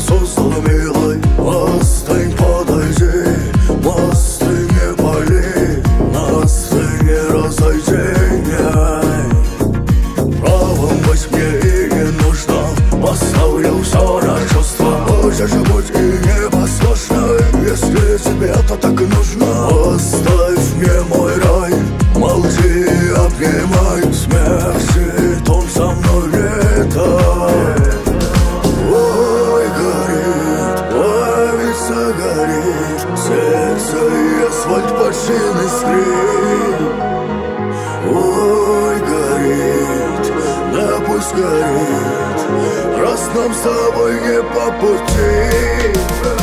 создала, милой. Остынь, подойди, мосты не пали, нас ты не разойди, правом быть мне и не нужно, поставлю все на чувства. Хочешь быть и непослушной, если тебе это так и нужно. Оставь мне мой рай, молчи и обнимай. Смерти он со мной летает. Ой, горит, ой, ведь горит сердце и асфальт почти скрип. Ой, горит, да пусть горит, раз нам с тобой не по пути.